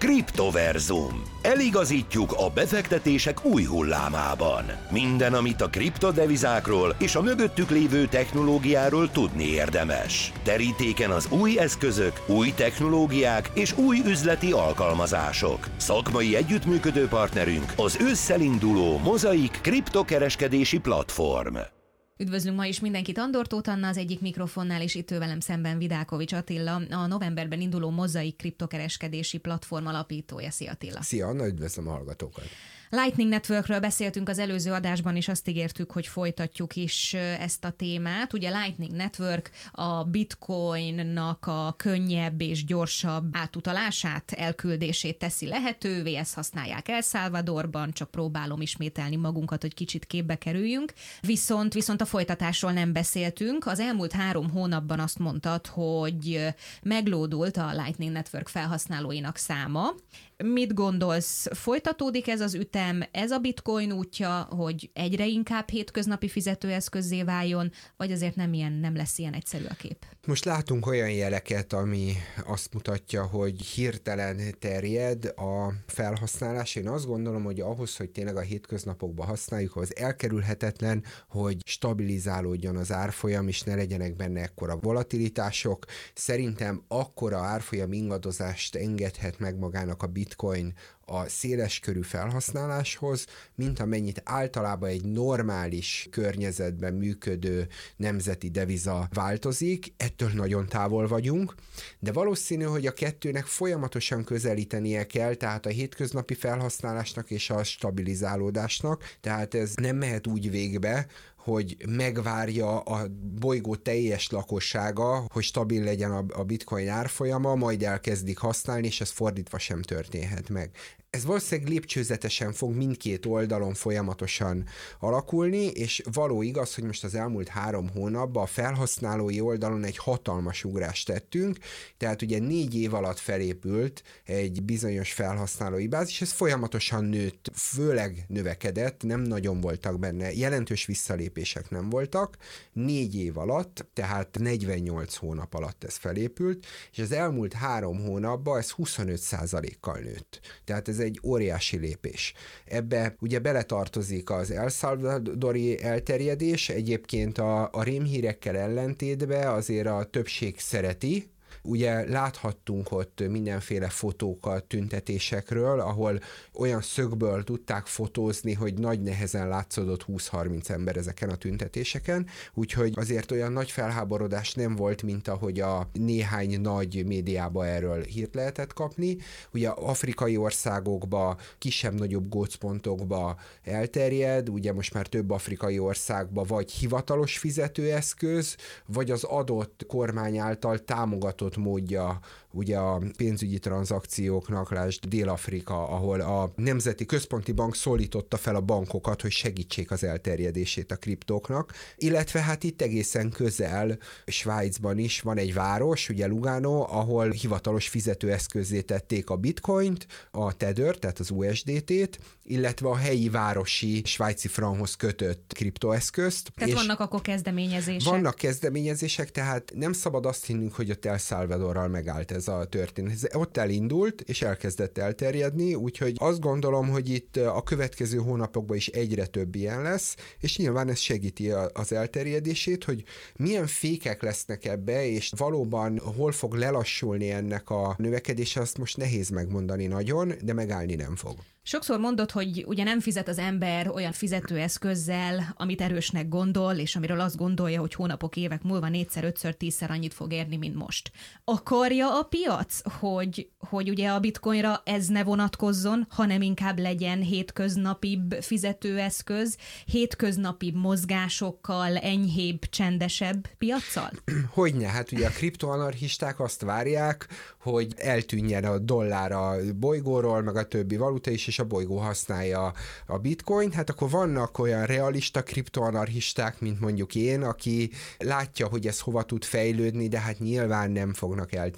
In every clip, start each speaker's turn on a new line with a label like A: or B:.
A: Kriptoverzum. Eligazítjuk a befektetések új hullámában. Minden, amit a kriptodevizákról és a mögöttük lévő technológiáról tudni érdemes. Terítéken az új eszközök, új technológiák és új üzleti alkalmazások. Szakmai együttműködő partnerünk az ősszel induló Mozaik kriptokereskedési platform.
B: Üdvözlünk ma is mindenkit, Andor Tóth Anna az egyik mikrofonnál, és itt ő velem szemben Vidákovics Attila, a novemberben induló Mozaik kriptokereskedési platform alapítója. Szia Attila!
C: Szia Anna, üdvözlöm a hallgatókat!
B: Lightning Networkről beszéltünk az előző adásban, és azt ígértük, hogy folytatjuk is ezt a témát. Ugye Lightning Network a bitcoinnak a könnyebb és gyorsabb átutalását, elküldését teszi lehetővé, ezt használják El Salvadorban, csak próbálom ismételni magunkat, hogy kicsit képbe kerüljünk. Viszont a folytatásról nem beszéltünk. Az elmúlt 3 hónapban azt mondtad, hogy meglódult a Lightning Network felhasználóinak száma. Mit gondolsz, folytatódik ez az ütem, ez a bitcoin útja, hogy egyre inkább hétköznapi fizetőeszközzé váljon, vagy azért nem lesz ilyen egyszerű a kép?
C: Most látunk olyan jeleket, ami azt mutatja, hogy hirtelen terjed a felhasználás. Én azt gondolom, hogy ahhoz, hogy tényleg a hétköznapokban használjuk, az elkerülhetetlen, hogy stabilizálódjon az árfolyam, és ne legyenek benne ekkora volatilitások. Szerintem akkora árfolyam ingadozást engedhet meg magának a bitcoin a széleskörű felhasználáshoz, mint amennyit általában egy normális környezetben működő nemzeti deviza változik. Ettől nagyon távol vagyunk, de valószínű, hogy a kettőnek folyamatosan közelítenie kell, tehát a hétköznapi felhasználásnak és a stabilizálódásnak, tehát ez nem mehet úgy végbe, hogy megvárja a bolygó teljes lakossága, hogy stabil legyen a bitcoin árfolyama, majd elkezdik használni, és ez fordítva sem történhet meg. Ez valószínűleg lépcsőzetesen fog mindkét oldalon folyamatosan alakulni, és való igaz, hogy most az elmúlt 3 hónapban a felhasználói oldalon egy hatalmas ugrást tettünk, tehát ugye 4 év alatt felépült egy bizonyos felhasználói bázis, ez folyamatosan nőtt, főleg növekedett, nem nagyon voltak benne, jelentős visszalépések nem voltak, 4 év alatt, tehát 48 hónap alatt ez felépült, és az elmúlt 3 hónapban ez 25%-kal nőtt. Tehát ez egy óriási lépés. Ebbe ugye beletartozik az El Salvadori elterjedés, egyébként a rémhírekkel ellentétben azért a többség szereti. Ugye láthattunk ott mindenféle fotókat tüntetésekről, ahol olyan szögből tudták fotózni, hogy nagy nehezen látszódott 20-30 ember ezeken a tüntetéseken, úgyhogy azért olyan nagy felháborodás nem volt, mint ahogy a néhány nagy médiában erről hírt lehetett kapni. Ugye afrikai országokba, kisebb-nagyobb gócpontokba elterjed, ugye most már több afrikai országba vagy hivatalos fizetőeszköz, vagy az adott kormány által támogatott módja ugye a pénzügyi tranzakcióknak, lásd Dél-Afrika, ahol a Nemzeti Központi Bank szólította fel a bankokat, hogy segítsék az elterjedését a kriptóknak, illetve hát itt egészen közel Svájcban is van egy város, ugye Lugano, ahol hivatalos fizetőeszközzé tették a bitcoint, a Tether, tehát az USDT-t, illetve a helyi városi svájci frankhoz kötött kriptoeszközt.
B: Tehát vannak akkor kezdeményezések.
C: Vannak kezdeményezések, tehát nem szabad azt hinnünk, hogy ott El Salvadorral megállt ez a történet. Ott elindult, és elkezdett elterjedni, úgyhogy azt gondolom, hogy itt a következő hónapokban is egyre több ilyen lesz, és nyilván ez segíti az elterjedését, hogy milyen fékek lesznek ebbe, és valóban hol fog lelassulni ennek a növekedése, azt most nehéz megmondani nagyon, de megállni nem fog.
B: Sokszor mondod, hogy ugye nem fizet az ember olyan fizetőeszközzel, amit erősnek gondol, és amiről azt gondolja, hogy hónapok, évek múlva 4-szer, 5-ször, 10-szer annyit fog érni, mint most. Akarja a piac, hogy ugye a bitcoinra ez ne vonatkozzon, hanem inkább legyen hétköznapibb fizetőeszköz, hétköznapibb mozgásokkal, enyhébb, csendesebb piaccal?
C: Hogyne, hát ugye a kriptoanarchisták azt várják, hogy eltűnjen a dollár a bolygóról, meg a többi valuta is, és a bolygó használja a bitcoin, hát akkor vannak olyan realista kriptoanarchisták, mint mondjuk én, aki látja, hogy ez hova tud fejlődni, de hát nyilván nem fognak eltűnni a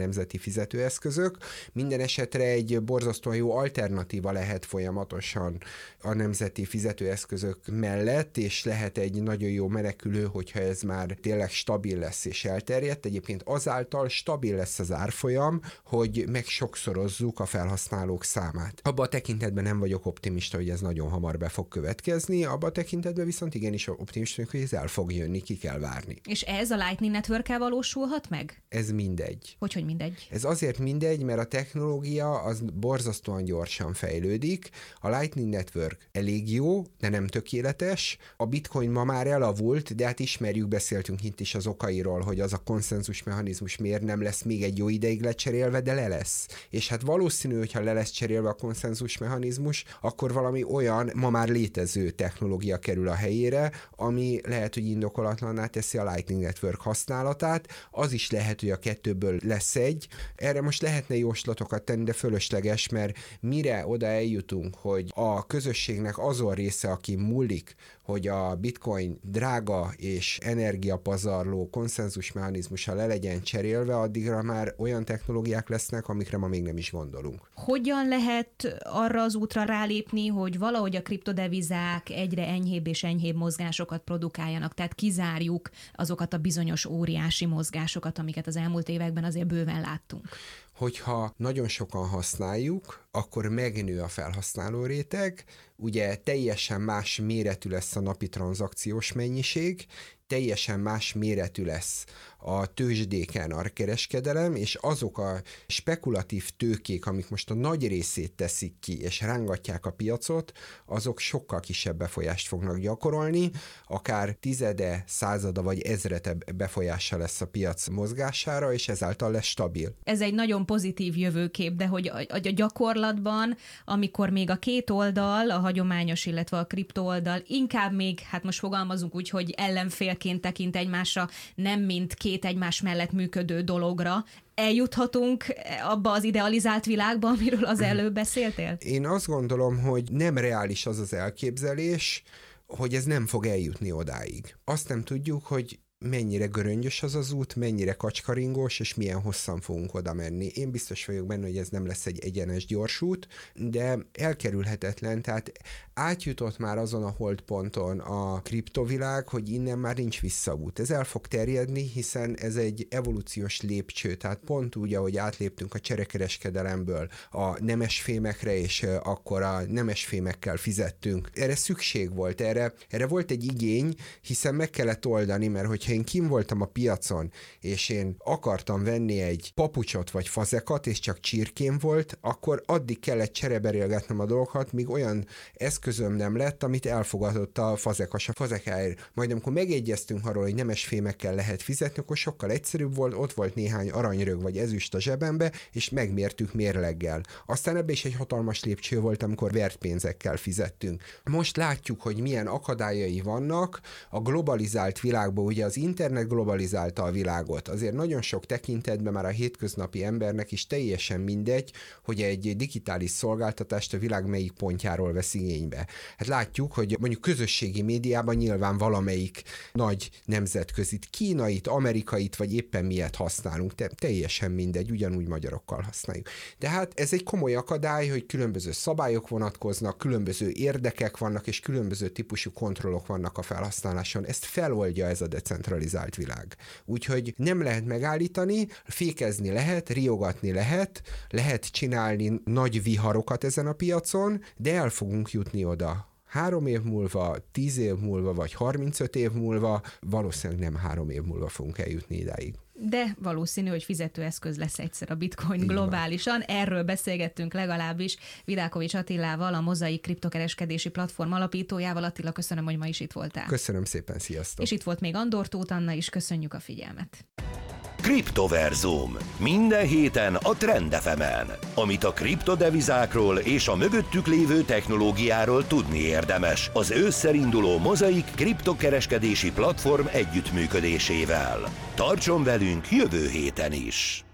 C: nemzeti fizetőeszközök. Minden esetre egy borzasztóan jó alternatíva lehet folyamatosan a nemzeti fizetőeszközök mellett, és lehet egy nagyon jó menekülő, hogyha ez már tényleg stabil lesz és elterjedt. Egyébként azáltal stabil lesz az árfolyam, hogy megsokszorozzuk a felhasználók számát. Abba a tekintetben nem vagyok optimista, hogy ez nagyon hamar be fog következni, abba a tekintetben viszont igenis optimista, hogy ez el fog jönni, ki kell várni.
B: És ez a Lightning Network-kel valósulhat meg?
C: Ez mindegy.
B: Hogy mindegy?
C: Ez azért mindegy, mert a technológia az borzasztóan gyorsan fejlődik. A Lightning Network elég jó, de nem tökéletes. A Bitcoin ma már elavult, de hát ismerjük, beszéltünk itt is az okairól, hogy az a konszenzus mechanizmus miért nem lesz még egy jó ideig lecserélve, de le lesz. És hát valószínű, hogyha le lesz cserélve a konszenzus mechanizmus, akkor valami olyan ma már létező technológia kerül a helyére, ami lehet, hogy indokolatlanná teszi a Lightning Network használatát. Az is lehet, hogy a kettőből lesz egy. Erre most lehetne jóslatokat tenni, de fölösleges, mert mire oda eljutunk, hogy a közösségnek azon része, aki múlik, hogy a Bitcoin drága és energiapazarló konszenzus mechanizmusa le legyen cserélve, addigra már olyan technológiák lesznek, amikre ma még nem is gondolunk.
B: Hogyan lehet arra az útra rálépni, hogy valahogy a kriptodevizák egyre enyhébb és enyhébb mozgásokat produkáljanak, tehát kizárjuk azokat a bizonyos óriási mozgásokat, amiket az elmúlt években azért bőven láttunk?
C: Hogyha nagyon sokan használjuk, akkor megnő a felhasználó réteg, ugye teljesen más méretű lesz a napi tranzakciós mennyiség, teljesen más méretű lesz a tőzsdéken a kereskedelem, és azok a spekulatív tőkék, amik most a nagy részét teszik ki, és rángatják a piacot, azok sokkal kisebb befolyást fognak gyakorolni, akár tizede, százada vagy ezrede befolyása lesz a piac mozgására, és ezáltal lesz stabil.
B: Ez egy nagyon pozitív jövőkép, de hogy a gyakorlatban, amikor még a két oldal, a hagyományos, illetve a kripto oldal inkább még, hát most fogalmazunk úgy, hogy ellenfélként tekint egymásra, nem mint két egymás mellett működő dologra, eljuthatunk abba az idealizált világba, amiről az előbb beszéltél?
C: Én azt gondolom, hogy nem reális az az elképzelés, hogy ez nem fog eljutni odáig. Azt nem tudjuk, hogy mennyire göröngyös az az út, mennyire kacskaringós, és milyen hosszan fogunk oda menni. Én biztos vagyok benne, hogy ez nem lesz egy egyenes gyors út, de elkerülhetetlen, tehát átjutott már azon a holdponton a kriptovilág, hogy innen már nincs visszaút. Ez el fog terjedni, hiszen ez egy evolúciós lépcső, tehát pont úgy, ahogy átléptünk a cserekereskedelemből a nemesfémekre, és akkor a nemesfémekkel fizettünk. Erre szükség volt, erre volt egy igény, hiszen meg kellett oldani, mert hogyha én kim voltam a piacon, és én akartam venni egy papucsot vagy fazekat, és csak csirkém volt, akkor addig kellett csereberélgetnem a dolgokat, míg olyan eszközöm nem lett, amit elfogadott a fazekas a fazekáért. Majd amikor megegyeztünk arról, hogy nemesfémekkel lehet fizetni, akkor sokkal egyszerűbb volt, ott volt néhány aranyrög vagy ezüst a zsebembe, és megmértük mérleggel. Aztán ebbe is egy hatalmas lépcső volt, amikor vert pénzekkel fizettünk. Most látjuk, hogy milyen akadályai vannak a globalizált világban, ugye az internet globalizálta a világot. Azért nagyon sok tekintetben már a hétköznapi embernek is teljesen mindegy, hogy egy digitális szolgáltatást a világ melyik pontjáról vesz igénybe. Hát látjuk, hogy mondjuk közösségi médiában nyilván valamelyik nagy nemzetközit, kínait, amerikait, vagy éppen miért használunk. Teljesen mindegy, ugyanúgy magyarokkal használjuk. De hát ez egy komoly akadály, hogy különböző szabályok vonatkoznak, különböző érdekek vannak, és különböző típusú kontrollok vannak a felhasználáson. Ezt feloldja ez a decentralizált világ. Úgyhogy nem lehet megállítani, fékezni lehet, riogatni lehet csinálni nagy viharokat ezen a piacon, de el fogunk jutni oda. 3 év múlva, 10 év múlva, vagy 35 év múlva, valószínűleg nem 3 év múlva fogunk eljutni idáig.
B: De valószínű, hogy fizetőeszköz lesz egyszer a Bitcoin globálisan. Erről beszélgettünk legalábbis Vidákovics Attilával, a Mozaik kriptokereskedési platform alapítójával. Attila, köszönöm, hogy ma is itt voltál.
C: Köszönöm szépen, sziasztok!
B: És itt volt még Andor Tóth Anna is, köszönjük a figyelmet.
A: Kriptoverzum. Minden héten a Trend FM-en. Amit a kriptodevizákról és a mögöttük lévő technológiáról tudni érdemes. Az ősszel induló Mozaik kriptokereskedési platform együttműködésével. Tartson velünk jövő héten is!